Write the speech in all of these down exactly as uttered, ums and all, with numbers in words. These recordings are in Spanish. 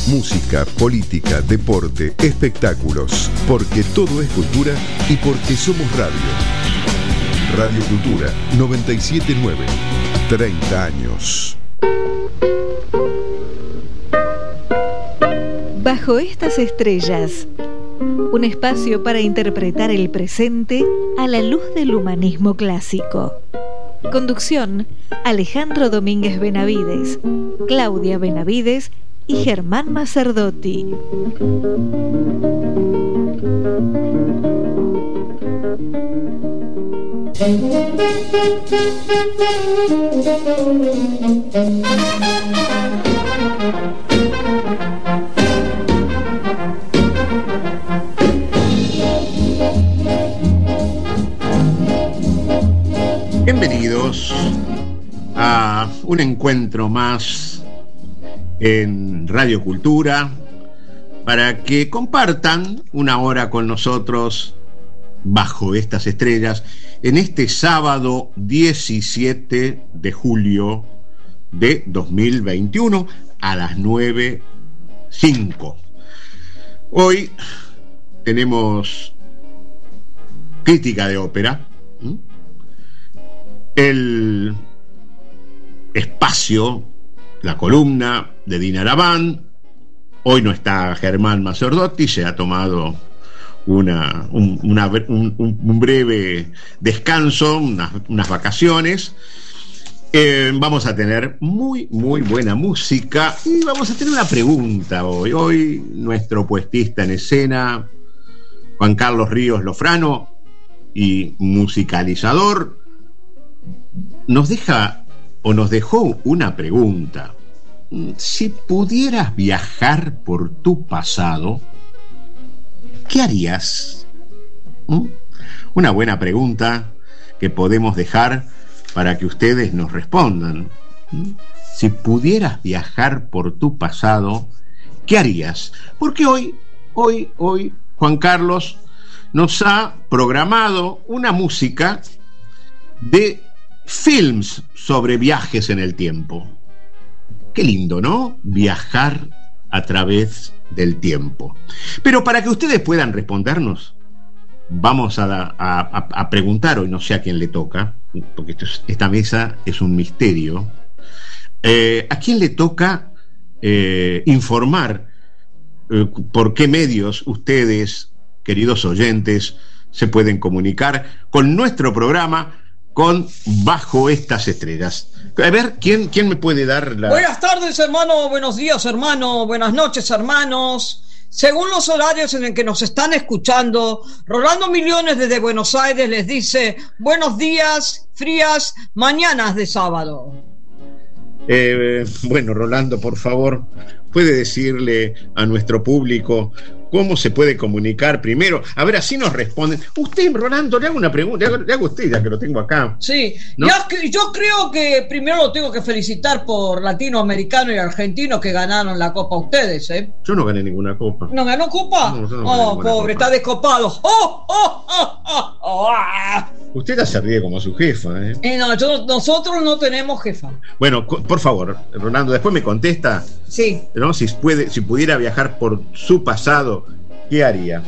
música, política, deporte, espectáculos. Porque todo es cultura y porque somos radio. Radio Cultura noventa y siete punto nueve. treinta años. Bajo estas estrellas, un espacio para interpretar el presente a la luz del humanismo clásico. Conducción: Alejandro Domínguez Benavides, Claudia Benavides y Germán Macerdotti. Bienvenidos a un encuentro más en Radio Cultura para que compartan una hora con nosotros bajo estas estrellas en este sábado diecisiete de julio de dos mil veintiuno a las nueve cinco. Hoy tenemos crítica de ópera, el espacio, la columna de Dina Laván. Hoy no está Germán Macerdotti, se ha tomado una, un, una, un, un breve descanso, unas, unas vacaciones. Eh, vamos a tener muy, muy buena música y vamos a tener una pregunta hoy. Hoy nuestro puestista en escena, Juan Carlos Ríos Lofrano, y musicalizador, nos deja o nos dejó una pregunta. Si pudieras viajar por tu pasado, ¿qué harías? ¿Mm? Una buena pregunta que podemos dejar para que ustedes nos respondan. ¿Mm? Si pudieras viajar por tu pasado, ¿qué harías? Porque hoy, hoy, hoy, Juan Carlos nos ha programado una música de films sobre viajes en el tiempo. Qué lindo, ¿no? Viajar a través del tiempo. Pero para que ustedes puedan respondernos, vamos a, a, a preguntar hoy, no sé a quién le toca, porque esto es, esta mesa es un misterio. Eh, ¿A quién le toca eh, informar eh, por qué medios ustedes, queridos oyentes, se pueden comunicar con nuestro programa, con Bajo estas estrellas? A ver, ¿quién, quién me puede dar la...? Buenas tardes, hermano, buenos días, hermano, buenas noches, hermanos. Según los horarios en el que nos están escuchando, Rolando Millones desde Buenos Aires les dice: buenos días, frías mañanas de sábado. Eh, bueno, Rolando, por favor, ¿puede decirle a nuestro público cómo se puede comunicar primero? A ver, así nos responden. Usted, Rolando, le hago una pregunta, le hago, le hago a usted, ya que lo tengo acá. Sí, ¿no? yo, yo creo que primero lo tengo que felicitar por latinoamericano y argentino que ganaron la copa ustedes, ¿eh? Yo no gané ninguna copa. ¿No ganó copa? No, yo no oh, pobre, copa. Está descopado. ¡Oh, oh, oh, oh, oh, ah! Usted ya se ríe como su jefa, ¿eh? Eh, no, yo, nosotros no tenemos jefa. Bueno, por favor, Rolando, después me contesta. Sí. ¿No? Si, puede, si pudiera viajar por su pasado, ¿qué haría?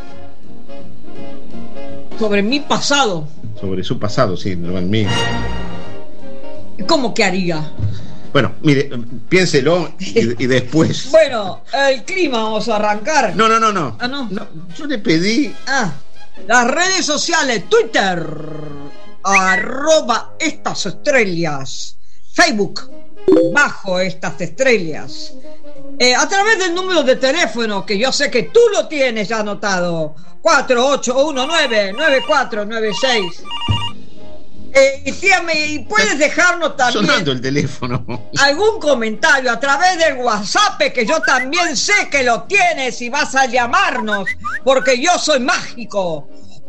Sobre mi pasado. Sobre su pasado, sí, no el mío. ¿Cómo que haría? Bueno, mire, piénselo y, y después. Bueno, el clima, vamos a arrancar. No, no, no, no. Ah, no. no yo le pedí. Ah, las redes sociales, Twitter, arroba estas estrellas, Facebook, bajo estas estrellas. Eh, a través del número de teléfono, que yo sé que tú lo tienes ya anotado, cuatro ocho uno nueve, nueve cuatro nueve seis. Eh, y, tía, me, y puedes dejarnos también sonando el teléfono, algún comentario a través del WhatsApp, que yo también sé que lo tienes y vas a llamarnos, porque yo soy mágico.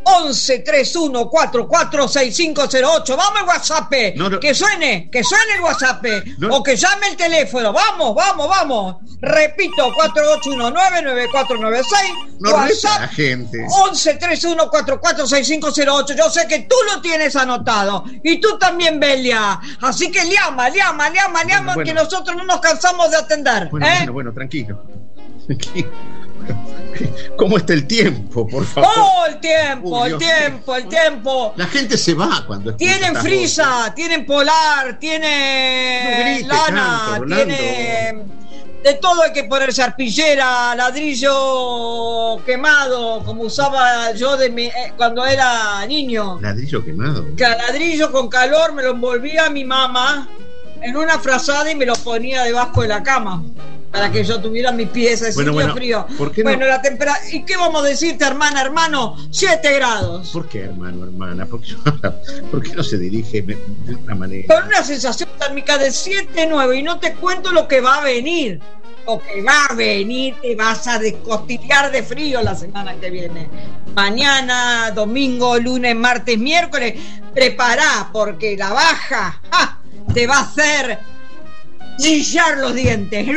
once treinta y uno cuarenta y cuatro sesenta y cinco cero ocho. Vamos el WhatsApp, no, no. que suene, que suene el WhatsApp, no. o que llame el teléfono. Vamos, vamos, vamos. Repito, cuatro ocho uno nueve nueve cuatro nueve seis. No WhatsApp la gente. once treinta y uno cuarenta y cuatro sesenta y cinco cero ocho. Yo sé que tú lo tienes anotado y tú también, Belia. Así que llama, llama, llama, llama, bueno, que bueno. nosotros no nos cansamos de atender. Bueno, ¿eh? bueno, bueno, tranquilo. Tranquilo. ¿Cómo está el tiempo, por favor? Oh, el tiempo, Uy, el Dios. tiempo, el tiempo. La gente se va cuando escucha Tienen estas frisa, voces. tienen polar, No tiene grites lana, tanto, Rolando. tiene de todo. Hay que ponerse arpillera, ladrillo quemado, como usaba yo de mi, eh, cuando era niño. Ladrillo quemado. Que ladrillo con calor me lo envolvía mi mamá en una frazada y me lo ponía debajo de la cama para que yo tuviera mis pies así Bueno, bueno, frío. ¿por qué no? Bueno, la temperatura. ¿Y qué vamos a decirte, hermana, hermano? siete grados. ¿Por qué, hermano, hermana? ¿Por qué, ¿Por qué no se dirige de una manera? Con una sensación térmica de siete nueve, y no te cuento lo que va a venir. Lo que va a venir, te vas a descostillar de frío la semana que viene. Mañana, domingo, lunes, martes, miércoles, prepará, porque la baja ¡ja! Te va a hacer chillar los dientes.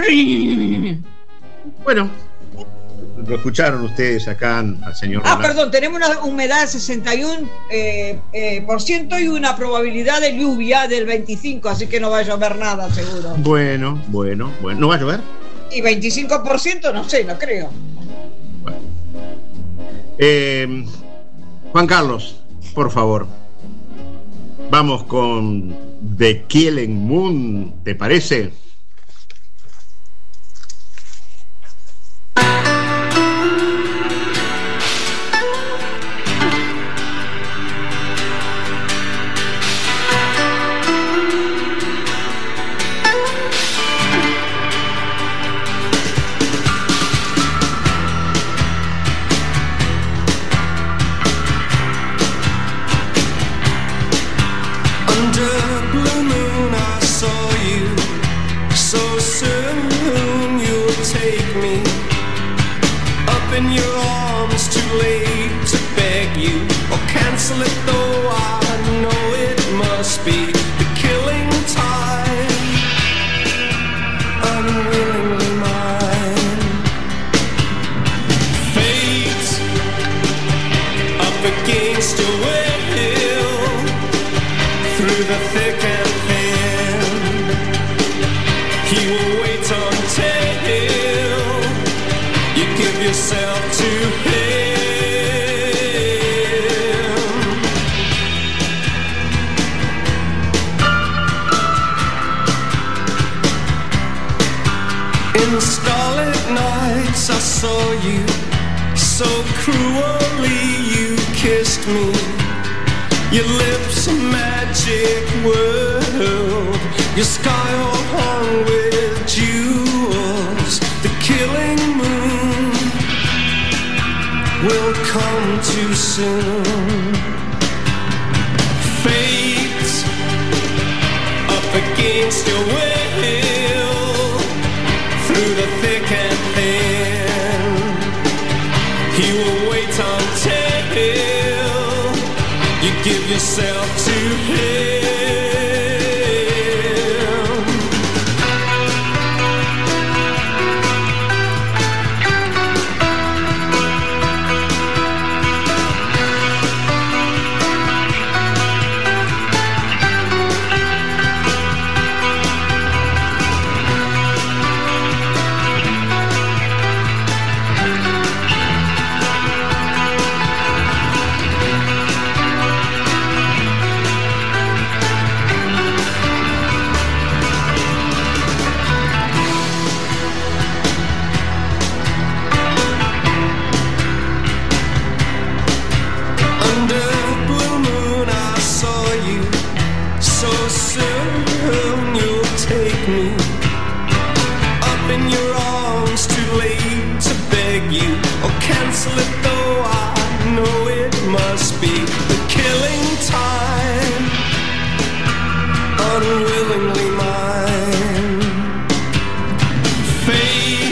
Bueno, lo escucharon ustedes acá al señor Ah, Rolando. perdón, tenemos una humedad de sesenta y uno por ciento eh, eh, por ciento y una probabilidad de lluvia del veinticinco, así que no va a llover nada, seguro. Bueno, bueno, bueno. ¿No va a llover? Y veinticinco por ciento, no sé, no creo. Bueno. Eh, Juan Carlos, por favor. Vamos con The Killing Moon, ¿te parece?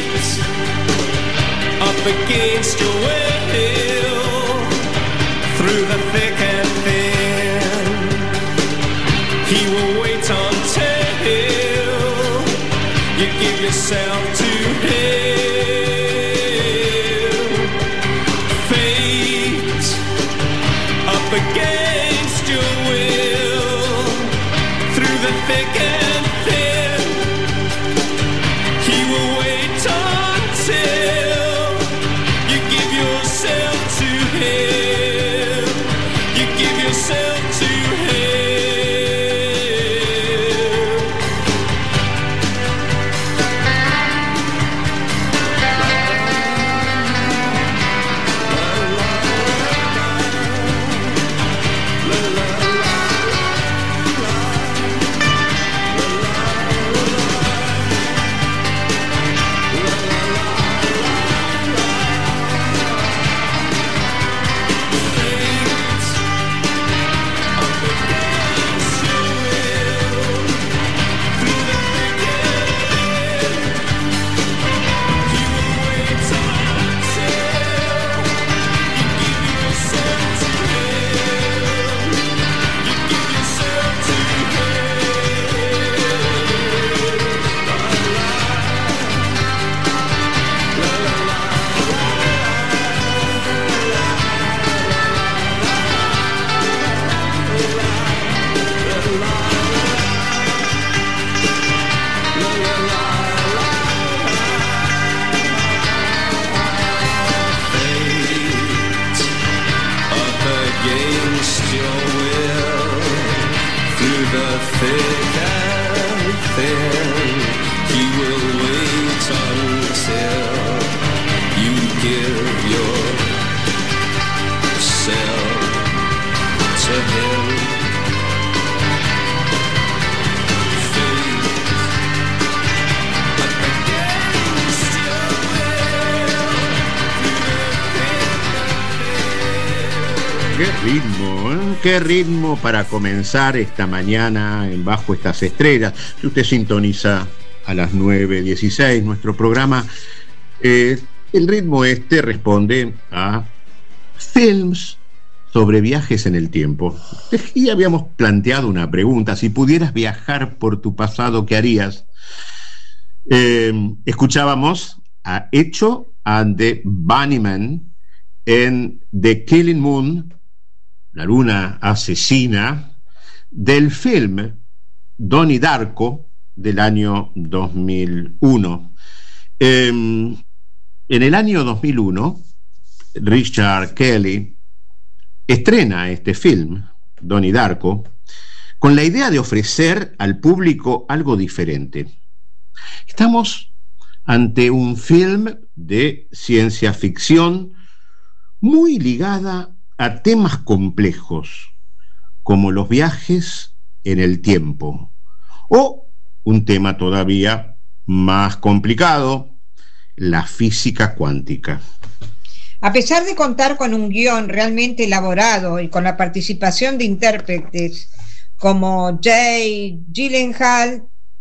Against your will, through Qué ritmo, ¿eh? Qué ritmo para comenzar esta mañana en Bajo Estas Estrellas. Si usted sintoniza a las nueve dieciséis nuestro programa, eh, el ritmo este responde a films sobre viajes en el tiempo. Y habíamos planteado una pregunta: si pudieras viajar por tu pasado, ¿qué harías? Eh, escuchábamos a Echo and the Bunnymen en The Killing Moon, la luna asesina, del film Donnie Darko del año dos mil uno. Eh, en el año dos mil uno, Richard Kelly estrena este film, Donnie Darko, con la idea de ofrecer al público algo diferente. Estamos ante un film de ciencia ficción muy ligada a temas complejos, como los viajes en el tiempo, o un tema todavía más complicado, la física cuántica. A pesar de contar con un guión realmente elaborado y con la participación de intérpretes como Jay Gyllenhaal,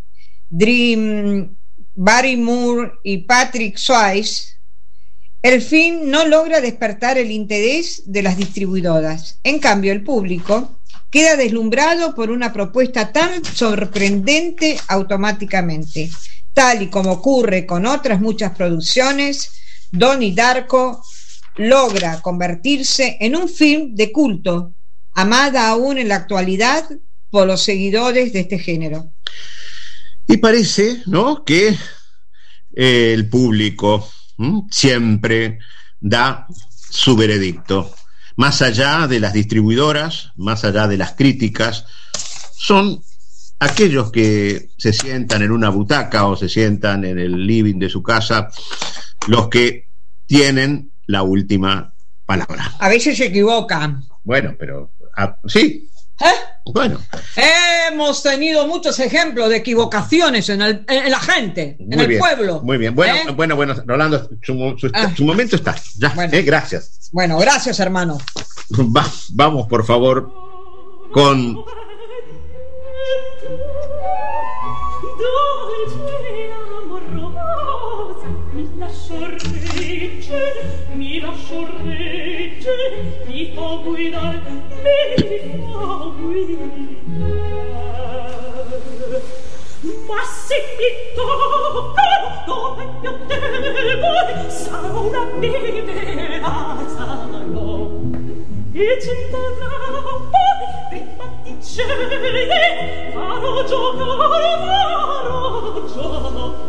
Drew Barrymore y Patrick Swayze, el film no logra despertar el interés de las distribuidoras. En cambio, el público queda deslumbrado por una propuesta tan sorprendente automáticamente. Tal y como ocurre con otras muchas producciones, Donnie Darko logra convertirse en un film de culto, amada aún en la actualidad por los seguidores de este género. Y parece, ¿no?, que eh, el público ¿m? siempre da su veredicto. Más allá de las distribuidoras, más allá de las críticas, son aquellos que se sientan en una butaca o se sientan en el living de su casa los que tienen la última palabra. A veces se equivocan. Bueno, pero ah, sí. ¿Eh? Bueno. Hemos tenido muchos ejemplos de equivocaciones en, el, en la gente, muy en el bien, pueblo. Muy bien. Bueno, ¿Eh? bueno, bueno, Rolando, su, su, ah. su momento está. Ya, bueno. eh, gracias. Bueno, gracias, hermano. Va, vamos, por favor, con mi lascio reggere, mi fa guidare, mi fa guidare. Ma se mi tocca come io devo, sarà una mia sarò. E cent'anni prima di cene, farò giocare, farò giocare.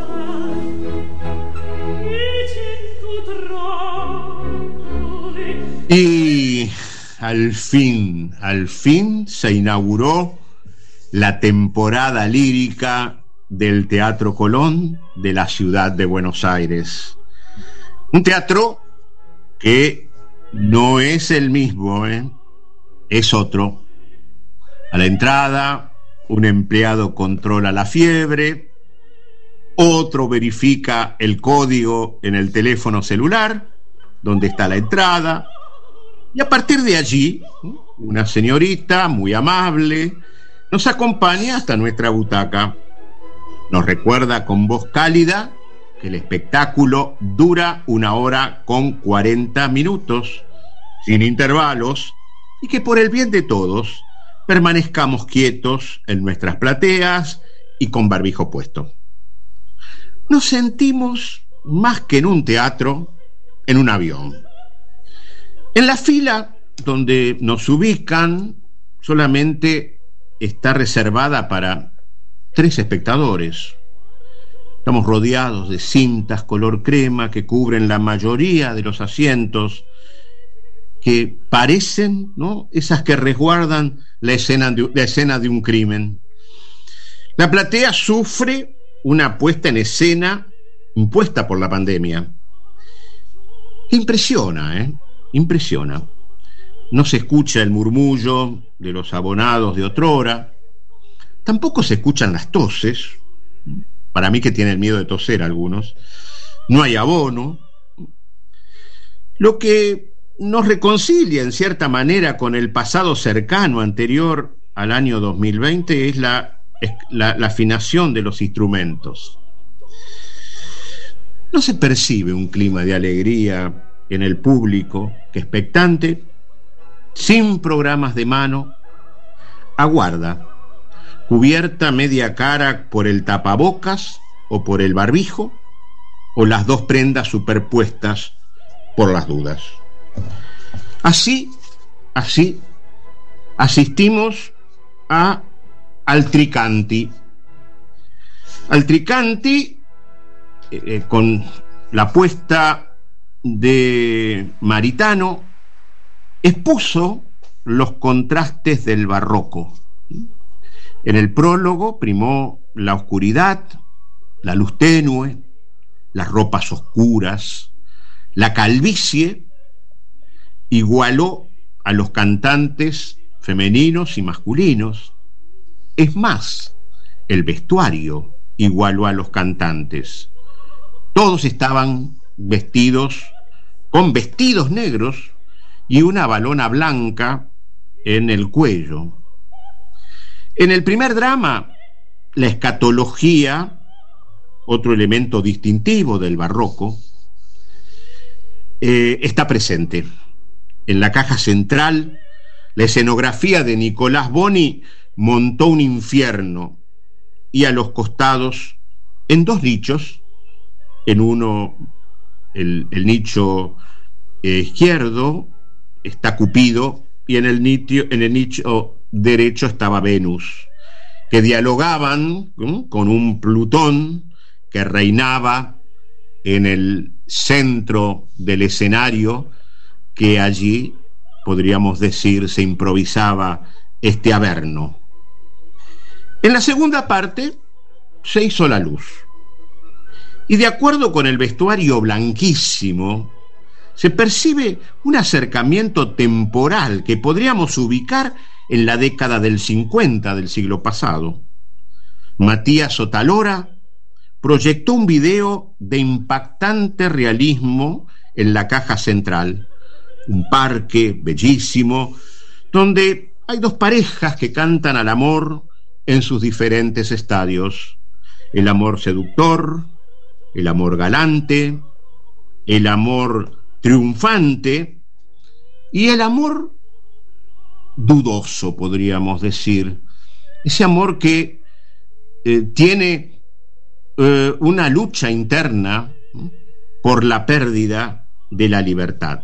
Y al fin, al fin se inauguró la temporada lírica del Teatro Colón de la ciudad de Buenos Aires. Un teatro que no es el mismo, ¿eh? Es otro. A la entrada, un empleado controla la fiebre, otro verifica el código en el teléfono celular, donde está la entrada. Y a partir de allí, una señorita muy amable nos acompaña hasta nuestra butaca. Nos recuerda con voz cálida que el espectáculo dura una hora con cuarenta minutos, sin intervalos, y que por el bien de todos permanezcamos quietos en nuestras plateas y con barbijo puesto. Nos sentimos más que en un teatro, en un avión. En la fila donde nos ubican solamente está reservada para tres espectadores. Estamos rodeados de cintas color crema que cubren la mayoría de los asientos, que parecen, ¿no?, esas que resguardan la escena de, la escena de un crimen. La platea sufre una puesta en escena impuesta por la pandemia. Impresiona, ¿eh? Impresiona. No se escucha el murmullo de los abonados de otrora, tampoco se escuchan las toses, para mí que tienen miedo de toser algunos, no hay abono. Lo que nos reconcilia en cierta manera con el pasado cercano anterior al año dos mil veinte es la, es la, la afinación de los instrumentos. No se percibe un clima de alegría en el público que, expectante, sin programas de mano, aguarda, cubierta media cara por el tapabocas o por el barbijo, o las dos prendas superpuestas por las dudas. Así, así, asistimos a al Tricanti. Al Tricanti, eh, con la puesta de Maritano, expuso los contrastes del barroco. En el prólogo primó la oscuridad, la luz tenue, las ropas oscuras, la calvicie. Igualó a los cantantes femeninos y masculinos. Es más, el vestuario igualó a los cantantes. Todos estaban vestidos con vestidos negros y una balona blanca en el cuello. En el primer drama, la escatología, otro elemento distintivo del barroco, eh, está presente. En la caja central, la escenografía de Nicolás Boni montó un infierno, y a los costados, en dos nichos, en uno, el, el nicho eh, izquierdo, está Cupido, y en el, nicho, en el nicho derecho estaba Venus, que dialogaban ¿no? con un Plutón que reinaba en el centro del escenario, que allí, podríamos decir, se improvisaba este Averno. En la segunda parte se hizo la luz, y de acuerdo con el vestuario blanquísimo, se percibe un acercamiento temporal que podríamos ubicar en la década del cincuenta del siglo pasado. Matías Otalora proyectó un video de impactante realismo en la caja central, un parque bellísimo, donde hay dos parejas que cantan al amor en sus diferentes estadios: el amor seductor, el amor galante, el amor triunfante y el amor dudoso, podríamos decir, ese amor que eh, tiene eh, una lucha interna ¿no? por la pérdida de la libertad.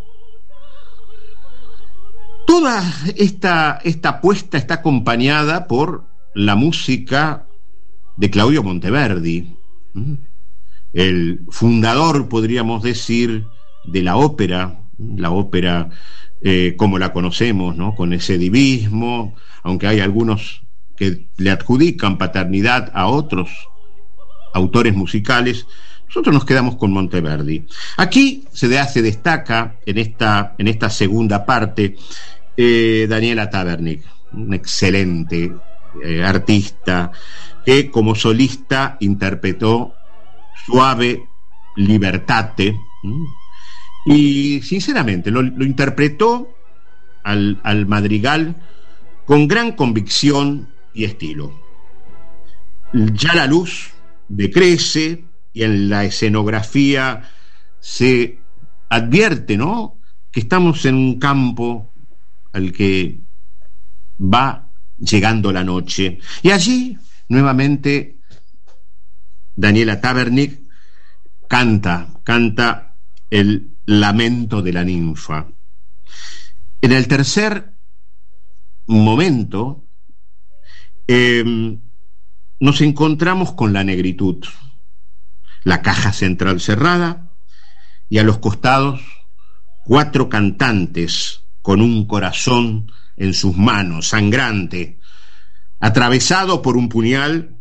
Toda esta, esta apuesta está acompañada por la música de Claudio Monteverdi, el fundador, podríamos decir, de la ópera, la ópera eh, como la conocemos, ¿no? Con ese divismo, aunque hay algunos que le adjudican paternidad a otros autores musicales. Nosotros nos quedamos con Monteverdi. Aquí se hace, destaca en esta, en esta segunda parte eh, Daniela Tabernik, una excelente eh, artista que como solista interpretó Suave Libertate ¿m? y sinceramente lo, lo interpretó al, al madrigal con gran convicción y estilo. Ya la luz decrece y en la escenografía se advierte, ¿no?, que estamos en un campo al que va llegando la noche. Y allí, nuevamente, Daniela Tabernik canta, canta el lamento de la ninfa. En el tercer momento, eh, nos encontramos con la negritud. La caja central cerrada y a los costados cuatro cantantes con un corazón en sus manos, sangrante, atravesado por un puñal,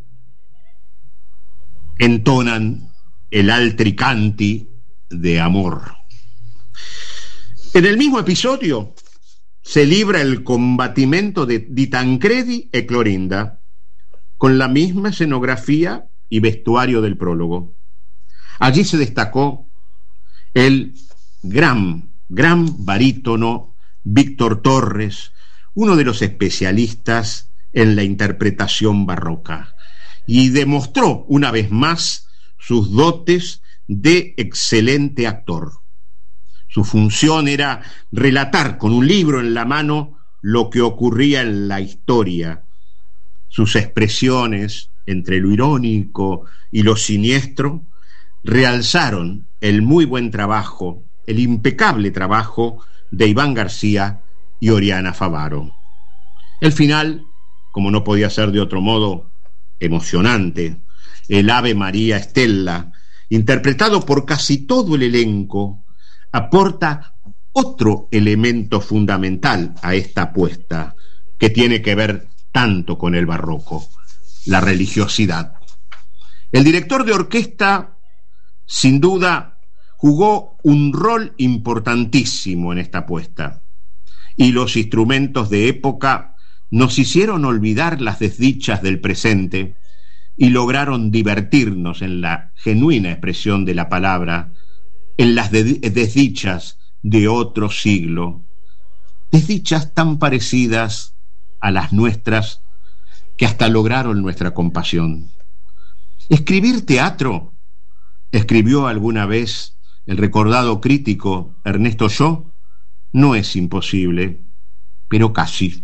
entonan el Altricanti de amor. En el mismo episodio se libra el combatimento de Di Tancredi e Clorinda, con la misma escenografía y vestuario del prólogo. Allí se destacó el gran gran barítono Víctor Torres, uno de los especialistas en la interpretación barroca, y demostró una vez más sus dotes de excelente actor. Su función era relatar con un libro en la mano lo que ocurría en la historia. Sus expresiones, entre lo irónico y lo siniestro, realzaron el muy buen trabajo, el impecable trabajo de Iván García y Oriana Favaro. El final, como no podía ser de otro modo, emocionante. El Ave María Estella, interpretado por casi todo el elenco, aporta otro elemento fundamental a esta apuesta, que tiene que ver tanto con el barroco: la religiosidad. El director de orquesta, sin duda, jugó un rol importantísimo en esta apuesta, y los instrumentos de época nos hicieron olvidar las desdichas del presente y lograron divertirnos, en la genuina expresión de la palabra, en las desdichas de otro siglo, desdichas tan parecidas a las nuestras que hasta lograron nuestra compasión. Escribir teatro, escribió alguna vez el recordado crítico Ernesto Shaw, no es imposible, pero casi.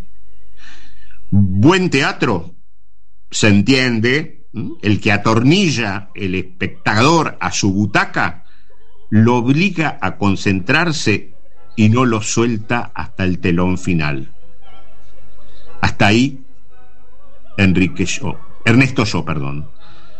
Buen teatro, se entiende, el que atornilla el espectador a su butaca, lo obliga a concentrarse y no lo suelta hasta el telón final. Hasta ahí Enrique Shaw, Ernesto Shaw, perdón.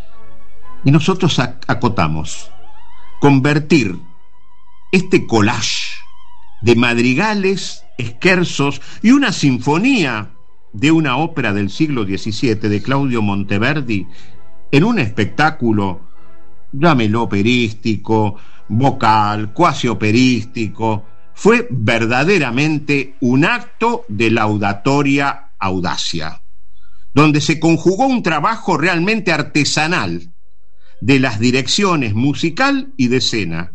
Y nosotros acotamos: convertir este collage de madrigales, scherzos y una sinfonía de una ópera del siglo diecisiete de Claudio Monteverdi en un espectáculo, llámelo operístico, vocal, cuasi operístico, fue verdaderamente un acto de laudatoria audacia, donde se conjugó un trabajo realmente artesanal de las direcciones musical y de escena,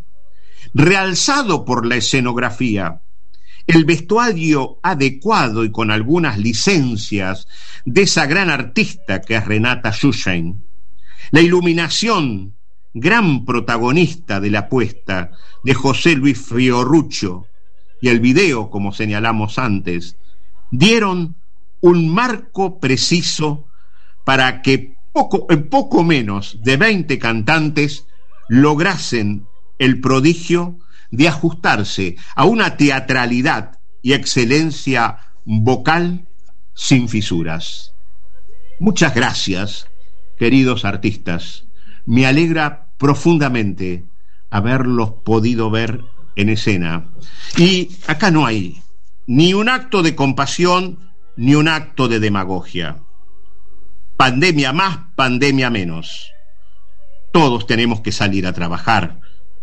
realzado por la escenografía, el vestuario adecuado y con algunas licencias de esa gran artista que es Renata Schustein, la iluminación, gran protagonista de la apuesta, de José Luis Fioruccio, y el video, como señalamos antes, dieron un marco preciso para que poco, en poco menos de veinte cantantes lograsen el prodigio de ajustarse a una teatralidad y excelencia vocal sin fisuras. Muchas gracias, queridos artistas. Me alegra profundamente haberlos podido ver en escena. Y acá no hay ni un acto de compasión ni un acto de demagogia. Pandemia más, pandemia menos. Todos tenemos que salir a trabajar.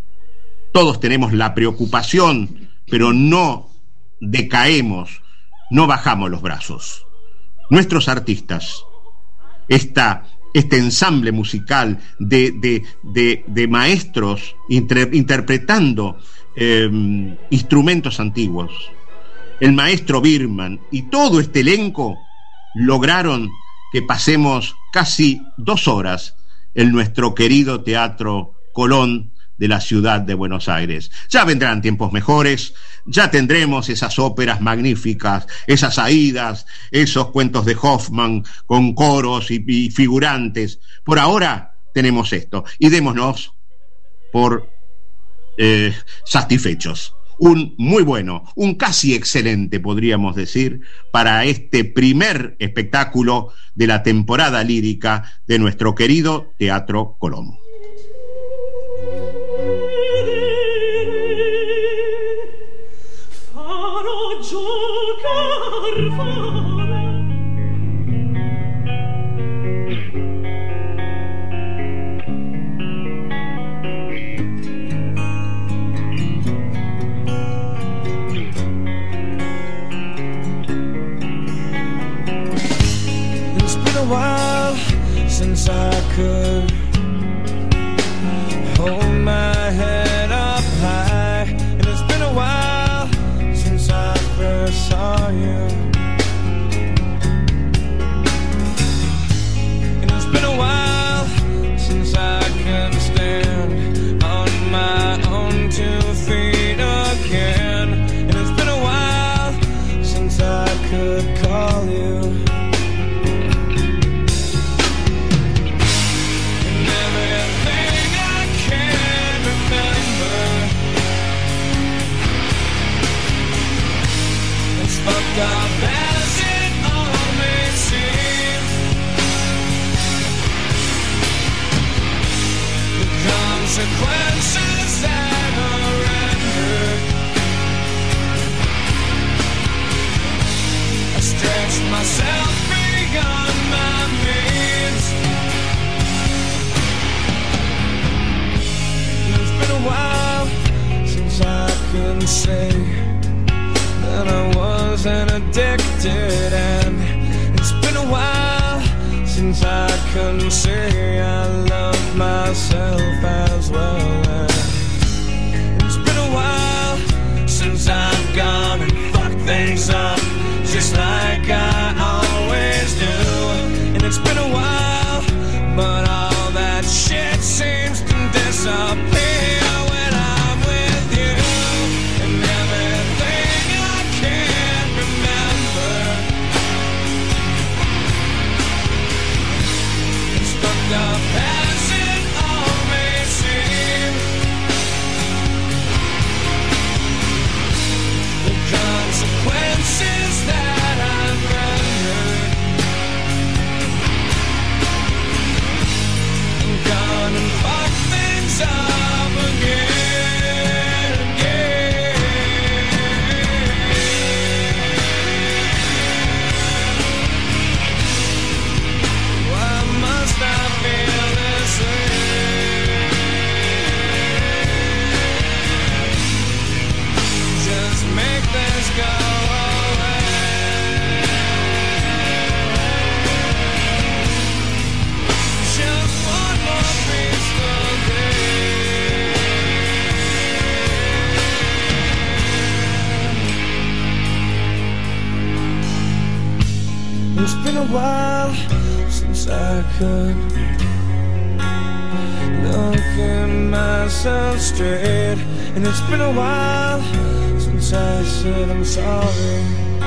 Todos tenemos la preocupación, pero no decaemos, no bajamos los brazos. Nuestros artistas, esta, este ensamble musical de, de, de, de maestros inter, interpretando eh, instrumentos antiguos, el maestro Birman y todo este elenco lograron que pasemos casi dos horas en nuestro querido Teatro Colón de la ciudad de Buenos Aires. Ya vendrán tiempos mejores, ya tendremos esas óperas magníficas, esas Aidas, esos cuentos de Hoffman con coros y, y figurantes. Por ahora tenemos esto y démonos por eh, satisfechos. Un muy bueno, un casi excelente, podríamos decir, para este primer espectáculo de la temporada lírica de nuestro querido Teatro Colón. It's been a while since I could say that I wasn't addicted, and it's been a while since I can say I love myself as well. And it's been a while since I've gone and fucked things up just like I always do. And it's been a while, but all that shit seems to disappear when I'm with you. And everything I can't remember, it's fucked up as it all may seem. The consequences that I've rendered, I'm gone and fuck things up again, again. Why must I feel this way? Just make this go away. Just one more peaceful day. It's been a while since I could look at myself straight, and it's been a while since I said I'm sorry.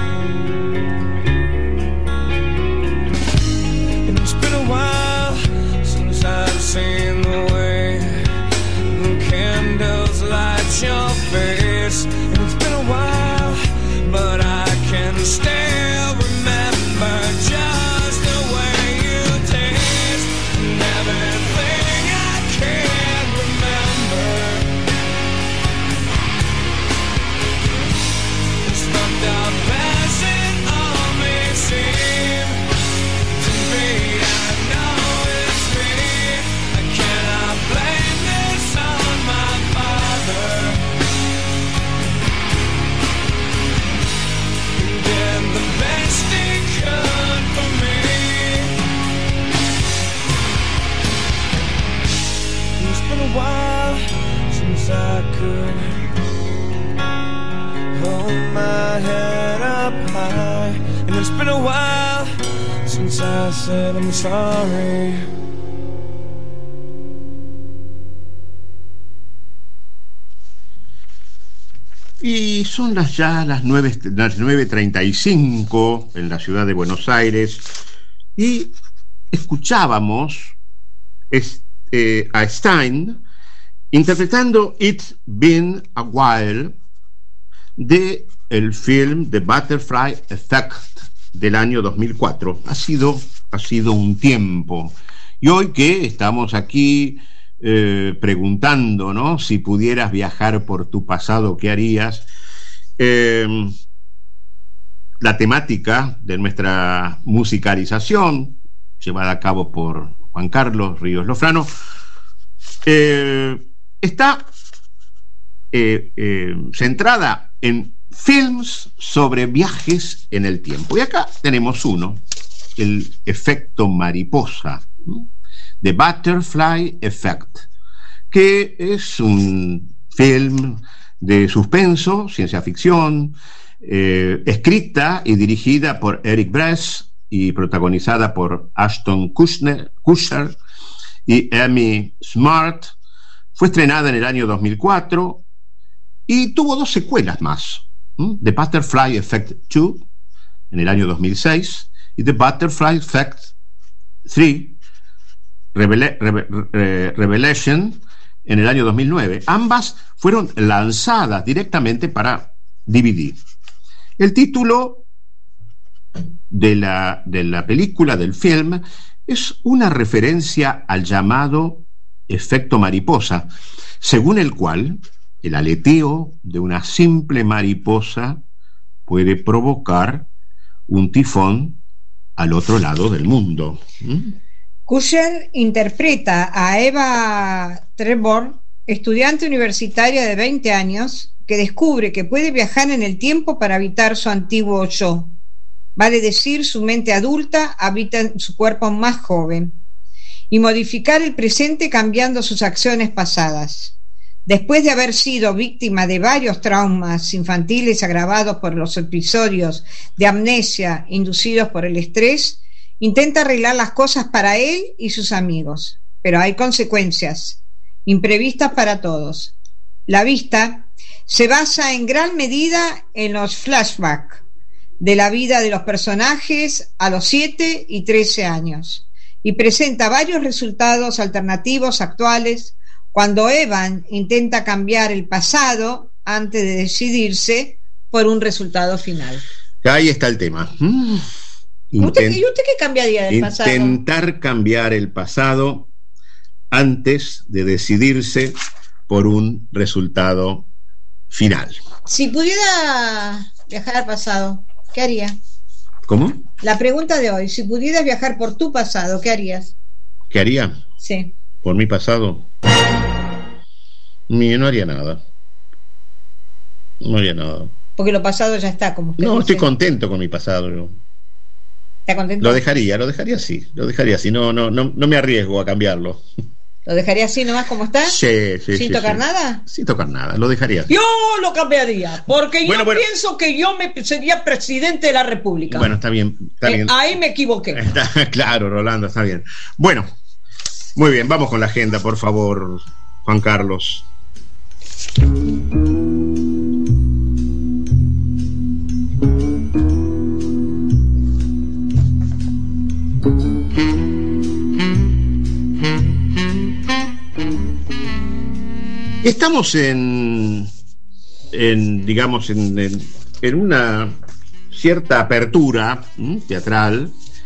And it's been a while since I've seen the way the candles light your face. And it's been a while, but I can still remember just the way you taste. And everything I can't remember, it's fucked up as it all may seem to me. I know it's me. I cannot blame this on my father. He did the best he could for me. It's been a while since I could hold my head up high, and it's been a while since I said I'm sorry. Y son las ya las nueve, las nueve treinta y cinco en la ciudad de Buenos Aires, y escuchábamos es, eh, a Stein interpretando It's Been a While de el film The Butterfly Effect del año dos mil cuatro. Ha sido, ha sido un tiempo. Y hoy que estamos aquí eh, preguntando, ¿no?, si pudieras viajar por tu pasado, ¿qué harías? Eh, la temática de nuestra musicalización, llevada a cabo por Juan Carlos Ríos Lofrano, eh, está eh, eh, centrada en films sobre viajes en el tiempo. Y acá tenemos uno, el efecto mariposa, ¿no?, The Butterfly Effect, que es un film de suspenso, ciencia ficción, eh, escrita y dirigida por Eric Bress y protagonizada por Ashton Kutcher, Kutcher y Amy Smart. Fue estrenada en el año dos mil cuatro y tuvo dos secuelas más, ¿Mm? The Butterfly Effect dos en el año dos mil seis y The Butterfly Effect tres Revela- Reve- Revelation en el año dos mil nueve. Ambas fueron lanzadas directamente para D V D. El título de la, de la película, del film, es una referencia al llamado efecto mariposa, según el cual el aleteo de una simple mariposa puede provocar un tifón al otro lado del mundo. ¿Mm? Kutcher interpreta a Eva Trevor, estudiante universitaria de veinte años, que descubre que puede viajar en el tiempo para habitar su antiguo yo. Vale decir, su mente adulta habita en su cuerpo más joven. Y modificar el presente cambiando sus acciones pasadas. Después de haber sido víctima de varios traumas infantiles agravados por los episodios de amnesia inducidos por el estrés, intenta arreglar las cosas para él y sus amigos, pero hay consecuencias imprevistas para todos. La vista se basa en gran medida en los flashbacks de la vida de los personajes a los siete y trece años y presenta varios resultados alternativos actuales cuando Evan intenta cambiar el pasado antes de decidirse por un resultado final. Ahí está el tema. Mm. Intent- ¿Usted, ¿Y usted qué cambiaría del pasado? Intentar cambiar el pasado antes de decidirse por un resultado final. Si pudiera viajar al pasado, ¿qué haría? ¿Cómo? La pregunta de hoy, si pudieras viajar por tu pasado, ¿qué harías? ¿Qué haría? Sí. ¿Por mi pasado? Ni, no haría nada. No haría nada. Porque lo pasado ya está, como usted No, dice. estoy contento con mi pasado. Yo. ¿Está contento? Lo dejaría, lo dejaría así. Lo dejaría así. No, no, no, no me arriesgo a cambiarlo. ¿Lo dejaría así nomás como está? Sí, sí, ¿Sin sí, tocar sí. nada? Sin tocar nada, lo dejaría así. Yo lo cambiaría, porque Bueno, yo bueno. pienso que yo me sería presidente de la República. Bueno, está bien, está Eh, bien. ahí me equivoqué. Está claro, Rolando, está bien. Bueno, muy bien, vamos con la agenda, por favor, Juan Carlos. Estamos en, en digamos, en, en, en una cierta apertura ¿m? teatral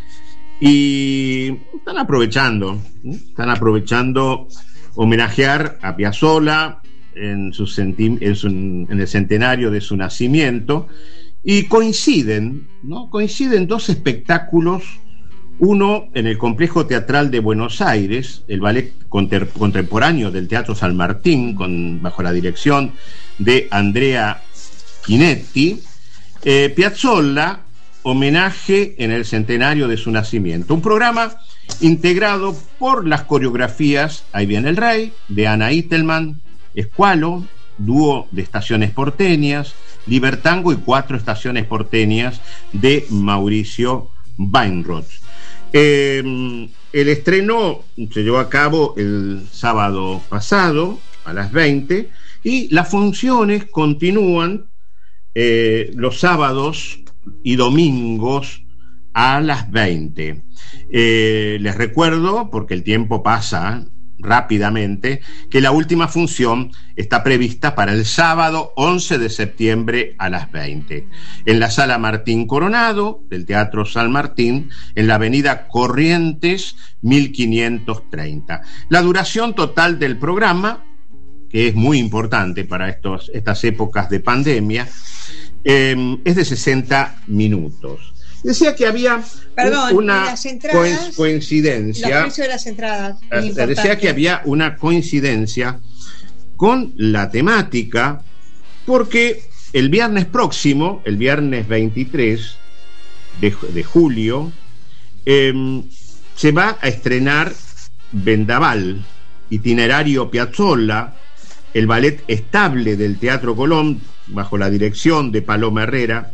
y están aprovechando, ¿m? están aprovechando homenajear a Piazzolla en, su senti- en, su, en el centenario de su nacimiento y coinciden, ¿no? Coinciden dos espectáculos. Uno en el Complejo Teatral de Buenos Aires, el ballet conter- contemporáneo del Teatro San Martín, con, bajo la dirección de Andrea Chinetti, eh, Piazzolla, homenaje en el centenario de su nacimiento. Un programa integrado por las coreografías Ahí viene el rey, de Ana Itelman, Escualo, dúo de estaciones porteñas, Libertango y cuatro estaciones porteñas de Mauricio Weinroth. Eh, el estreno se llevó a cabo el sábado pasado a las veinte y las funciones continúan eh, los sábados y domingos a las veinte. Eh, les recuerdo, porque el tiempo pasa rápidamente, que la última función está prevista para el sábado once de septiembre a las veinte en la Sala Martín Coronado del Teatro San Martín, en la avenida Corrientes mil quinientos treinta. La duración total del programa, que es muy importante para estos, estas épocas de pandemia, eh, es de sesenta minutos. Decía que había Perdón, una las entradas, coincidencia. Los precios de las entradas. muy Decía importante. que había una coincidencia con la temática, porque el viernes próximo, el viernes veintitrés de, de julio, eh, se va a estrenar Vendaval, Itinerario Piazzolla, el ballet estable del Teatro Colón, bajo la dirección de Paloma Herrera.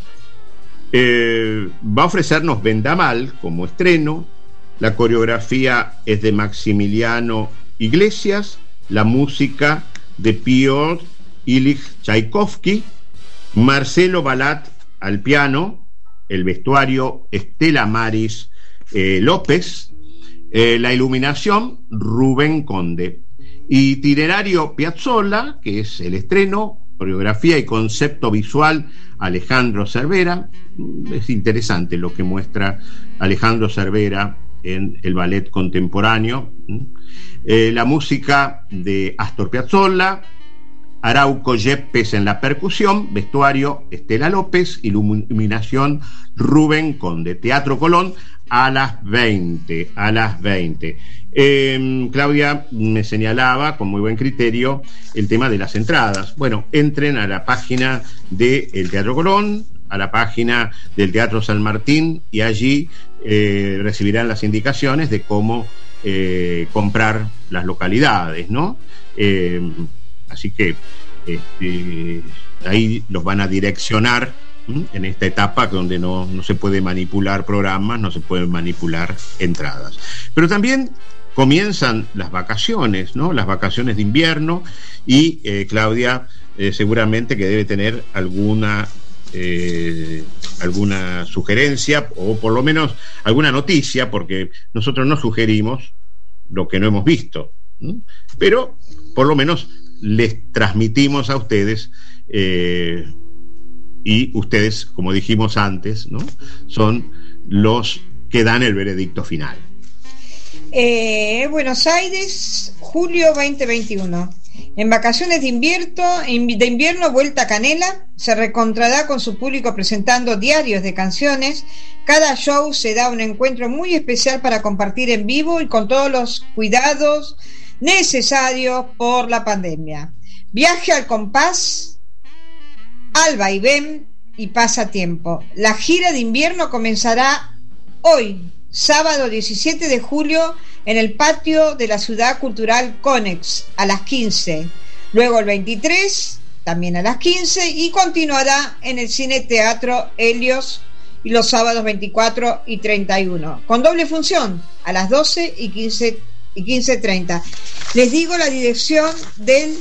Eh, va a ofrecernos Vendaval como estreno. La coreografía es de Maximiliano Iglesias, la música de Piotr Ilich Tchaikovsky, Marcelo Balat al piano, el vestuario Estela Maris eh, López, eh, la iluminación Rubén Conde. Itinerario Piazzolla, que es el estreno, coreografía y concepto visual Alejandro Cervera. Es interesante lo que muestra Alejandro Cervera en el ballet contemporáneo. Eh, la música de Astor Piazzolla, Arauco Yepes en la percusión, vestuario Estela López, iluminación Rubén Conde. Teatro Colón a las veinte, a las veinte. Eh, Claudia me señalaba con muy buen criterio el tema de las entradas. Bueno, entren a la página del Teatro Colón, a la página del Teatro San Martín, y allí eh, recibirán las indicaciones de cómo eh, comprar las localidades, ¿no? Eh, así que este, ahí los van a direccionar ¿m? en esta etapa donde no, no se puede manipular programas, no se pueden manipular entradas. Pero también comienzan las vacaciones, ¿no? Las vacaciones de invierno, y eh, Claudia eh, seguramente que debe tener alguna eh, alguna sugerencia, o por lo menos alguna noticia, porque nosotros no sugerimos lo que no hemos visto, ¿no? Pero por lo menos les transmitimos a ustedes, eh, y ustedes, como dijimos antes, ¿no? Son los que dan el veredicto final. Eh, Buenos Aires, julio veinte veintiuno. En vacaciones de invierno, de invierno, vuelta a Canela, se reencontrará con su público presentando diarios de canciones. Cada show se da un encuentro muy especial para compartir en vivo y con todos los cuidados necesarios por la pandemia. Viaje al compás, al vaivén y pasatiempo. La gira de invierno comenzará hoy, sábado diecisiete de julio, en el patio de la Ciudad Cultural Conex a las quince. Luego el veintitrés, también a las quince, y continuará en el Cine Teatro Helios y los sábados veinticuatro y treinta y uno, con doble función a las doce y quince y quince treinta. Les digo la dirección del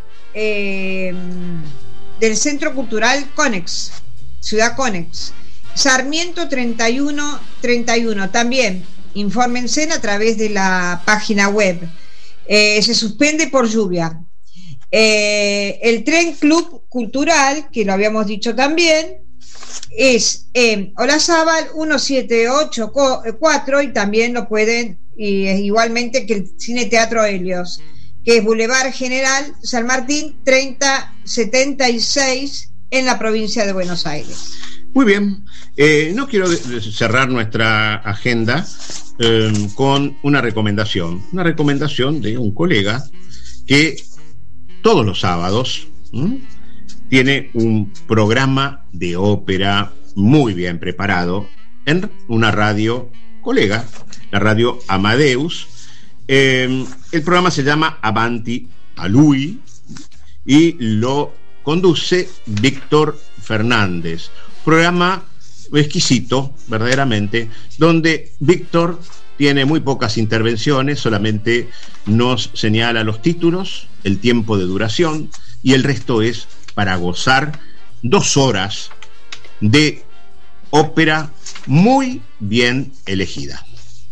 eh, del Centro Cultural Conex, Ciudad Conex, Sarmiento treinta y uno treinta y uno. También infórmense a través de la página web. Eh, se suspende por lluvia. Eh, el Tren Club Cultural, que lo habíamos dicho también, es en Olazábal mil setecientos ochenta y cuatro, y también lo pueden, y es igualmente que el Cine Teatro Helios, que es Boulevard General San Martín treinta setenta y seis, en la provincia de Buenos Aires. Muy bien, eh, no quiero cerrar nuestra agenda eh, con una recomendación, una recomendación de un colega que todos los sábados ¿m? tiene un programa de ópera muy bien preparado en una radio colega, la radio Amadeus. Eh, el programa se llama Avanti a Lui y lo conduce Víctor Fernández. Programa exquisito, verdaderamente, donde Víctor tiene muy pocas intervenciones, solamente nos señala los títulos, el tiempo de duración, y el resto es para gozar dos horas de ópera muy bien elegida.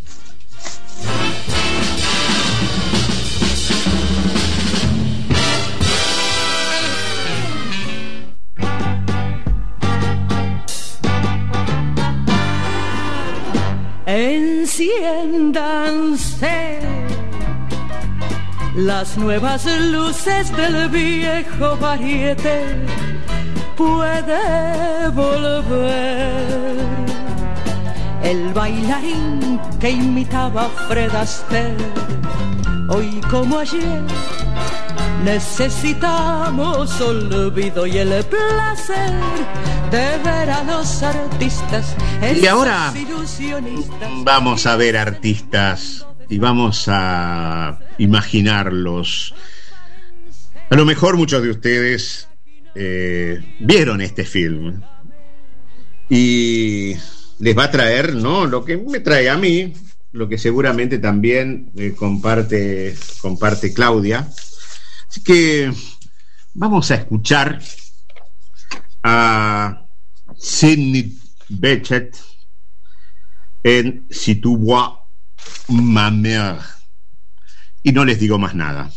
Enciéndanse las nuevas luces del viejo Varieté, puede volver el bailarín que imitaba a Fred Astaire. Hoy como ayer necesitamos olvido y el placer de ver a los artistas. Y ahora vamos a ver artistas y vamos a imaginarlos. A lo mejor muchos de ustedes eh, vieron este film y les va a traer, ¿no?, lo que me trae a mí, lo que seguramente también eh, comparte, comparte Claudia. Así que vamos a escuchar a Sidney Bechet en Si tu vois ma mère. Y no les digo más nada.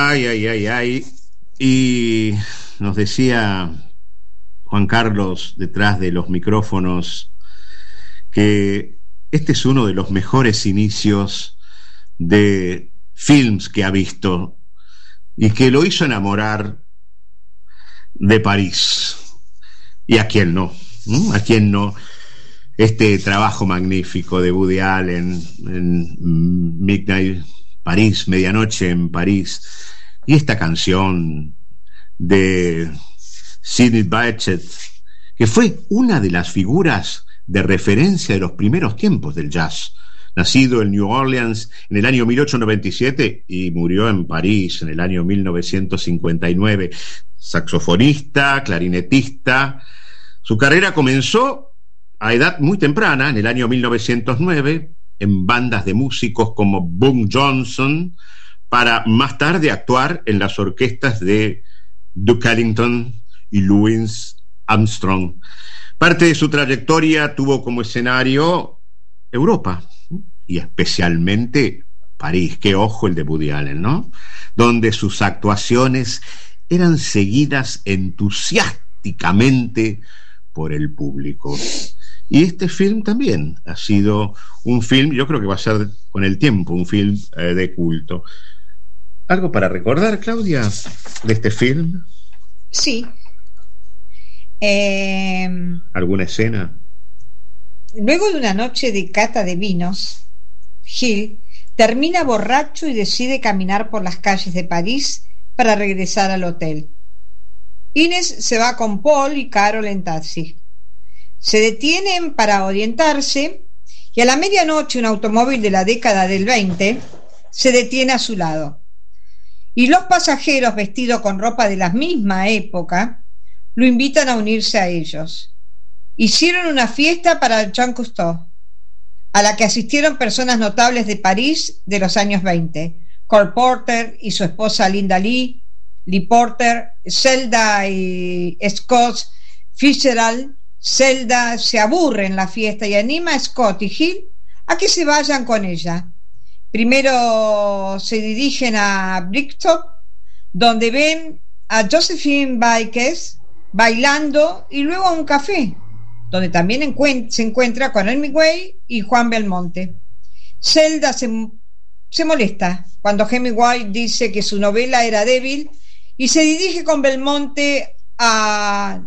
Ay, ay, ay, ay. Y nos decía Juan Carlos detrás de los micrófonos que este es uno de los mejores inicios de films que ha visto y que lo hizo enamorar de París. ¿Y a quién no? ¿Mm? ¿A quién no? Este trabajo magnífico de Woody Allen en Midnight París, Medianoche en París, y esta canción de Sidney Bechet, que fue una de las figuras de referencia de los primeros tiempos del jazz, nacido en New Orleans en el año mil ochocientos noventa y siete y murió en París en el año mil novecientos cincuenta y nueve, saxofonista, clarinetista. Su carrera comenzó a edad muy temprana, en el año mil novecientos nueve, en bandas de músicos como Boone Johnson, para más tarde actuar en las orquestas de Duke Ellington y Louis Armstrong. Parte de su trayectoria tuvo como escenario Europa, y especialmente París. Qué ojo el de Woody Allen, ¿no? Donde sus actuaciones eran seguidas entusiásticamente por el público. Y este film también ha sido un film, yo creo que va a ser con el tiempo un film eh, de culto. ¿Algo para recordar, Claudia, de este film? Sí. Eh, ¿Alguna escena? Luego de una noche de cata de vinos, Hill termina borracho y decide caminar por las calles de París para regresar al hotel. Inés se va con Paul y Carol en taxi. Se detienen para orientarse y a la medianoche un automóvil de la década del veinte se detiene a su lado. Y los pasajeros, vestidos con ropa de la misma época, lo invitan a unirse a ellos. Hicieron una fiesta para Jean Cousteau, a la que asistieron personas notables de París de los años veinte. Cole Porter y su esposa Linda Lee, Lee Porter, Zelda y Scott Fitzgerald. Zelda se aburre en la fiesta y anima a Scott y Hill a que se vayan con ella. Primero se dirigen a Brixton, donde ven a Josephine Baker bailando, y luego a un café, donde también encuent- se encuentra con Hemingway y Juan Belmonte. Zelda se, se molesta cuando Hemingway dice que su novela era débil y se dirige con Belmonte a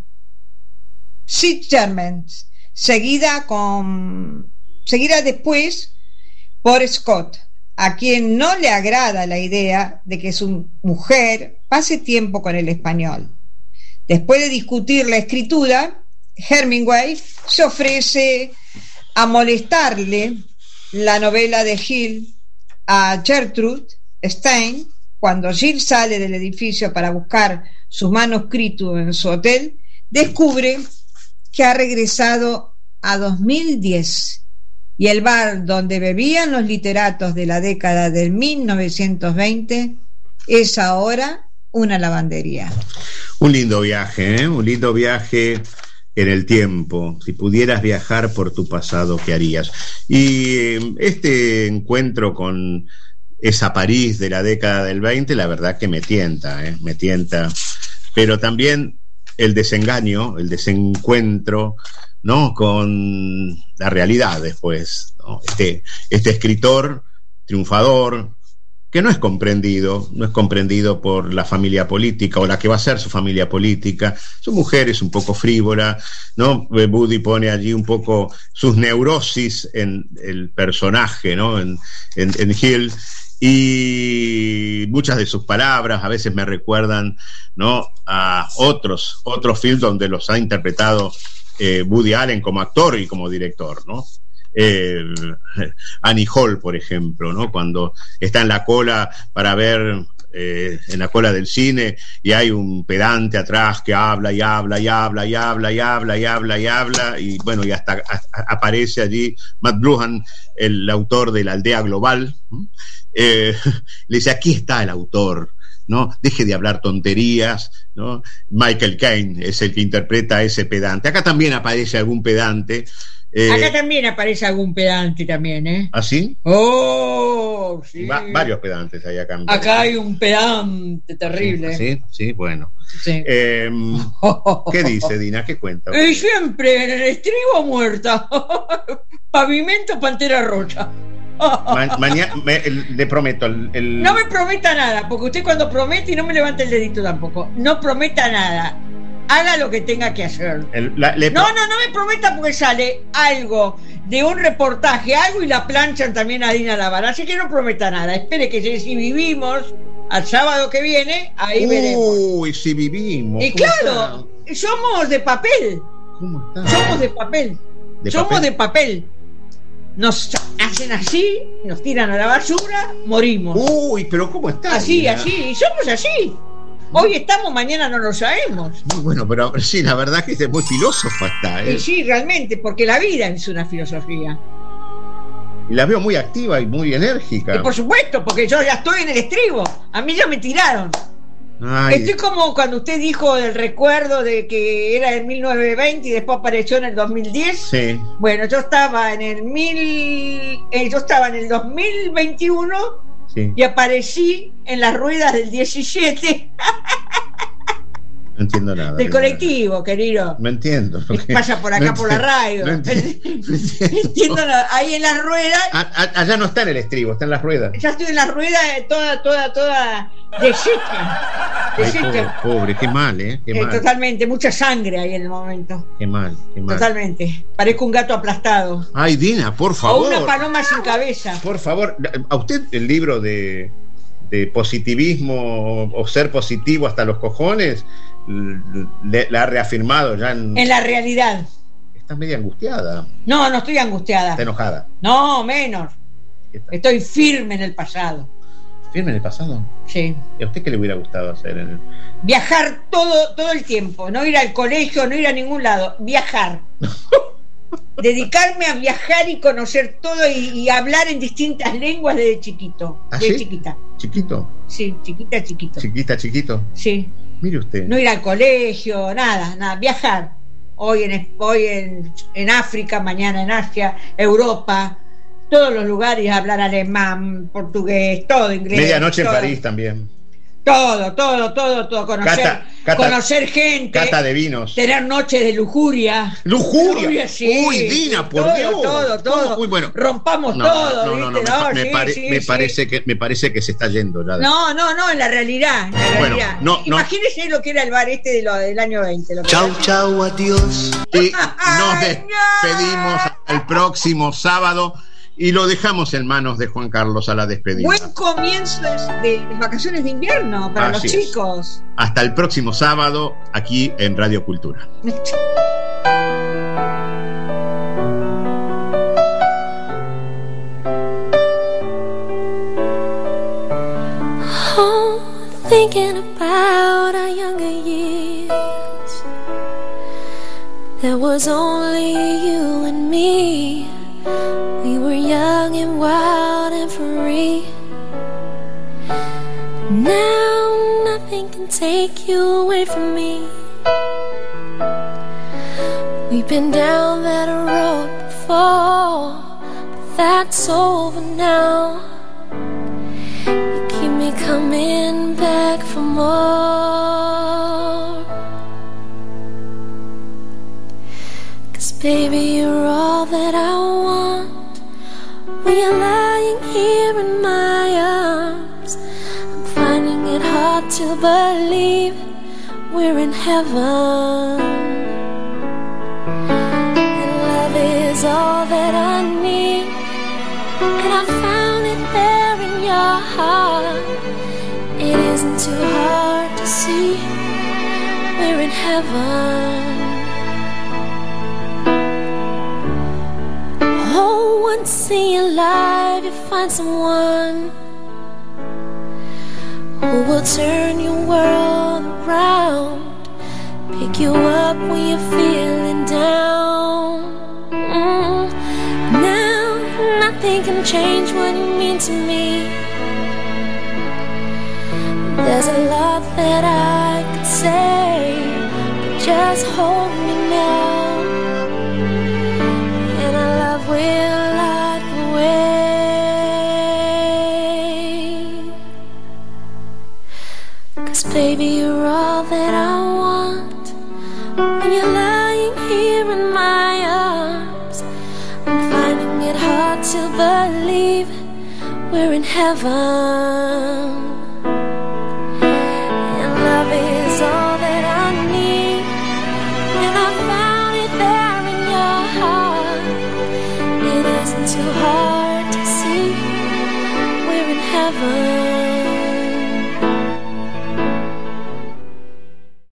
Sid German, seguida con seguida después por Scott, a quien no le agrada la idea de que su mujer pase tiempo con el español. Después de discutir la escritura, Hemingway se ofrece a molestarle la novela de Hill a Gertrude Stein. Cuando Jill sale del edificio para buscar sus manuscritos en su hotel, descubre que ha regresado a dos mil diez y el bar donde bebían los literatos de la década del mil novecientos veinte es ahora una lavandería. Un lindo viaje, ¿eh? Un lindo viaje en el tiempo. Si pudieras viajar por tu pasado, ¿qué harías? Y eh, este encuentro con esa París de la década del veinte, la verdad que me tienta, ¿eh? Me tienta. Pero también el desengaño, el desencuentro, ¿no?, con la realidad después, ¿no? Este, este escritor triunfador que no es comprendido, no es comprendido por la familia política o la que va a ser su familia política. Su mujer es un poco frívola, ¿no? Woody pone allí un poco sus neurosis en el personaje, ¿no?, en, en, en Hill, y muchas de sus palabras a veces me recuerdan, ¿no?, a otros, otros films donde los ha interpretado eh, Woody Allen como actor y como director, ¿no? Eh, Annie Hall, por ejemplo, ¿no?, cuando está en la cola para ver, eh, en la cola del cine, y hay un pedante atrás que habla y habla y habla y habla y habla y habla y habla, y bueno, y hasta, hasta aparece allí Matt Bluhan, el autor de La Aldea Global. Eh, le dice: aquí está el autor, ¿no? Deje de hablar tonterías, ¿no? Michael Caine es el que interpreta a ese pedante. Acá también aparece algún pedante, Eh, Acá también aparece algún pedante también, ¿eh? ¿Ah, sí? Oh, sí. Va- varios pedantes hay acá. Acá hay un pedante terrible. Sí, sí, bueno. Sí. Eh, ¿Qué dice, Dina? ¿Qué cuenta? Y siempre en el estribo muerta. Pavimento Pantera Rocha. Ma- mañana le prometo el, el- No me prometa nada, porque usted cuando promete, y no me levanta el dedito tampoco, no prometa nada. Haga lo que tenga que hacer. el- la- le No, pro- no, no me prometa porque sale algo de un reportaje, algo y la planchan también a Dina Lavara. Así que no prometa nada. Espere que si, si vivimos al sábado que viene, ahí veremos. Uy, si vivimos. Y ¿Cómo claro, somos de papel. está? ¿Cómo está? Somos de papel. ¿De somos papel? de papel. Nos hacen así, nos tiran a la basura, morimos. Uy, pero ¿cómo está? Así, Dina? así, y somos así. Hoy estamos, mañana no lo sabemos. Muy bueno, pero sí, la verdad que es muy filósofa está, ¿eh? Y sí, realmente, porque la vida es una filosofía. Y la veo muy activa y muy enérgica. Y por supuesto, porque yo ya estoy en el estribo. A mí ya me tiraron. Ay, Estoy como cuando usted dijo el recuerdo de que era en mil novecientos veinte y después apareció en el dos mil diez. sí. Bueno, yo estaba en el mil, eh, yo estaba en el dos mil veintiuno Sí, y aparecí en las ruedas del diecisiete no entiendo nada. del Dina. colectivo, querido. No entiendo. Que porque- pasa por acá no por la entiendo, radio. no entiendo, no entiendo. Entiendo nada. Ahí en las ruedas, A- a- allá no está en el estribo, está en las ruedas. ya estoy en las ruedas eh, toda, toda, toda deshecha. Ay, Deshecha. pobre, pobre, qué mal, ¿eh? Qué Eh, mal, totalmente, mucha sangre ahí en el momento. qué mal, qué mal. Totalmente. Parezco un gato aplastado. Ay, Dina, por O favor. una paloma sin cabeza. Por favor, a usted el libro de, de positivismo o ser positivo hasta los cojones le, le ha reafirmado ya en, En la realidad. está media angustiada, No, no estoy angustiada. está enojada. No, menos. Está Estoy firme en el pasado. firme en el pasado. Sí. ¿Y a usted qué le hubiera gustado hacer? En el... Viajar todo, todo el tiempo. No ir al colegio, no ir a ningún lado. Viajar. Dedicarme a viajar y conocer todo y, y hablar en distintas lenguas desde chiquito. ¿Ah, de sí? chiquita. Chiquito, Sí, chiquita, chiquito. chiquita, chiquito. Sí. Mire usted. No ir al colegio, nada, nada. Viajar. Hoy en, hoy en, en África, mañana en Asia, Europa, todos los lugares, hablar alemán, portugués, todo inglés. Medianoche en todo. París también. Todo, todo, todo, todo. Conocer, Cata- cata- conocer gente. Cata de vinos. Tener noches de lujuria. ¡Lujuria! Sí. Uy, Dina, por todo, Dios. Todo, todo. ¿Cómo? Muy bueno. Rompamos No, todo, no, no, no, ¿viste? me, No, me sí, pare- sí, me sí. parece que me parece que se está yendo ya. No, no, no, en la realidad. En la Bueno, realidad. no, no. Imagínese lo que era el bar este de lo, del año veinte. Lo que Chau, era. chau, adiós. Y nos Ay, despedimos el próximo sábado y lo dejamos en manos de Juan Carlos a la despedida. Buen comienzo de las vacaciones de invierno para Así los es. chicos. Hasta el próximo sábado aquí en Radio Cultura. Oh, thinking about our younger years, there was only you and me. We were young and wild and free. Now nothing can take you away from me. We've been down that road before, but that's over now. You keep me coming back for more. 'Cause baby, you're all that I want. When you're lying here in my arms, I'm finding it hard to believe we're in heaven. And love is all that I need, and I found it there in your heart. It isn't too hard to see we're in heaven. Oh, once in your life you find someone who will turn your world around, pick you up when you're feeling down. Mm. Now nothing can change what you mean to me. There's a lot that I could say, but just hold me now. hard to believe we're in heaven. And love is all that I need, and I found it there in your heart. It isn't too hard to see we're in heaven.